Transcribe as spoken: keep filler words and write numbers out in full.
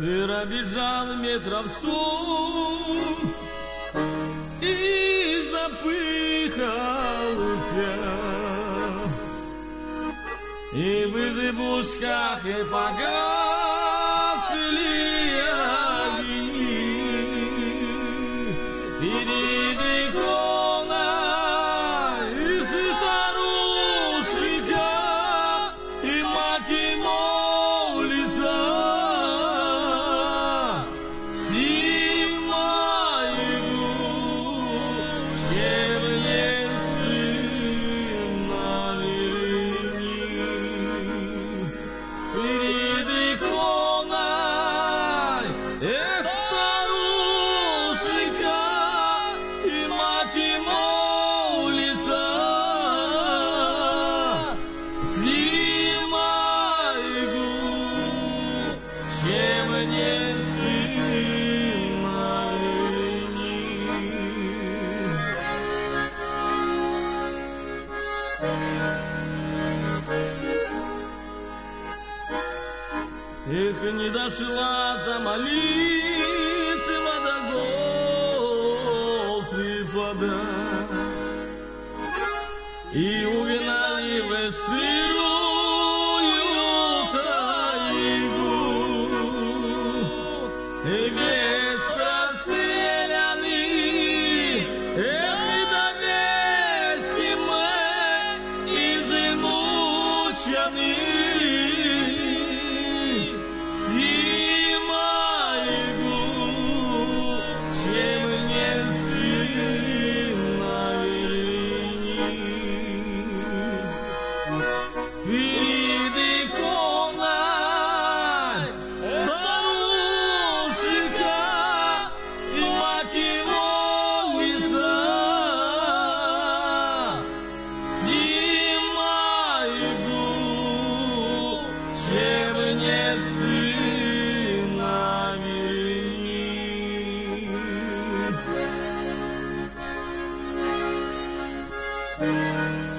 Пробежал метров сто и запыхался, и в избушках и погасли огни. Перед иконой и старушка, и мать и молится. Эх, не дошла та молитва до Господа, и угнали в сырую тайгу, и весь простреляный, эх, да весь мы измучены. Перед иконой старушка и мать и молится. Зима иду, чем не сына верни.